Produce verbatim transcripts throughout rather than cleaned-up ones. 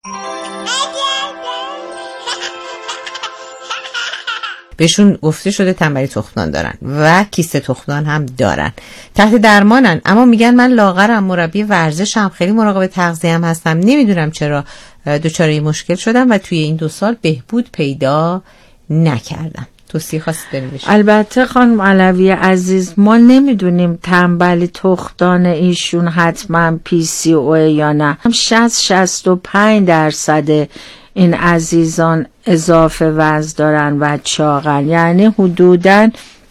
بهشون گفته شده تنبلی تخمدان دارن و کیسه تخمدان هم دارن، تحت درمانن، اما میگن من لاغرم، مربی ورزشم، خیلی مراقب تغذیه‌ام هستم، نمیدونم چرا دچار این مشکل شدم و توی این دو سال بهبود پیدا نکردم. توصیه خاصی داریم بشه؟ البته خانم علوی عزیز، ما نمیدونیم تنبلی تخمدان ایشون حتما پی سی او یا نه. شصت شصت و پنج درصد این عزیزان اضافه وزن دارن و چاقن، یعنی حدوداً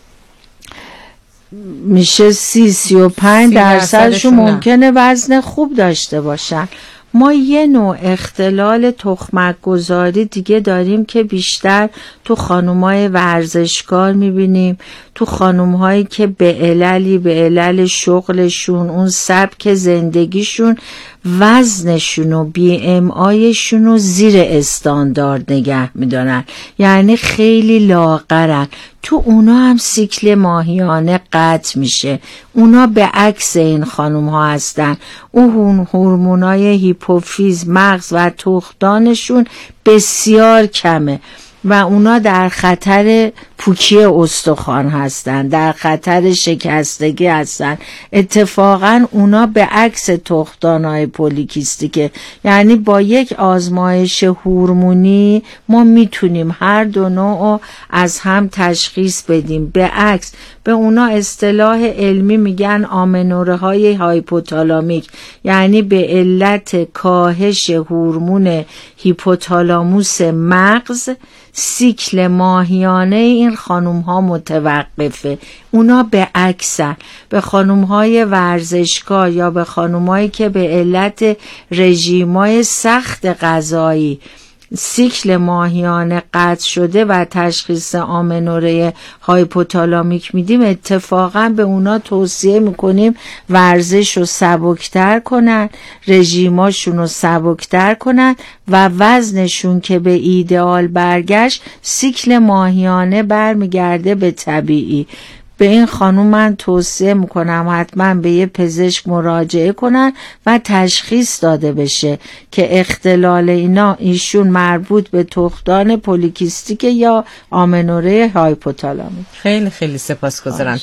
میشه سی سی و پنج درصدشون ممکنه وزن خوب داشته باشن. ما یه نوع اختلال تخمک گذاری دیگه داریم که بیشتر تو خانومای ورزشکار میبینیم، تو خانومهایی که به عللی به علل شغلشون، اون سبک زندگیشون، وزنشون و بی ام آیشون رو زیر استاندارد نگه میدارن، یعنی خیلی لاغرن. تو اونا هم سیکل ماهیانه قطع میشه. اونا به عکس این خانوم ها هستن. اون هورمونای هیپوفیز، مغز و تخمدانشون بسیار کمه و اونا در خطر پوکی استخوان هستن، در خطر شکستگی هستن. اتفاقا اونا به عکس تخمدان‌های پولیکیستیکه، یعنی با یک آزمایش هورمونی ما میتونیم هر دو نوع از هم تشخیص بدیم. به عکس به اونا اصطلاح علمی میگن آمنوره های هایپوتالامیک، یعنی به علت کاهش هورمون هیپوتالاموس مغز سیکل ماهیانه این خانوم ها متوقفه. اونا به عکسن. به خانوم های ورزشکار یا به خانوم هایی که به علت رژیمای سخت غذایی سیکل ماهیانه قطع شده و تشخیص آمنوره هایپوتالامیک میدیم، اتفاقا به اونا توصیه میکنیم ورزش رو سبکتر کنن، رژیماشون رو سبکتر کنن و وزنشون که به ایدئال برگشت، سیکل ماهیانه برمیگرده به طبیعی. به این خانوم من توصیه میکنم حتما به یه پزشک مراجعه کنن و تشخیص داده بشه که اختلال اینا ایشون مربوط به تخمدان پولیکیستیک یا آمنوره هایپوتالامیک. خیلی خیلی سپاسگزارم.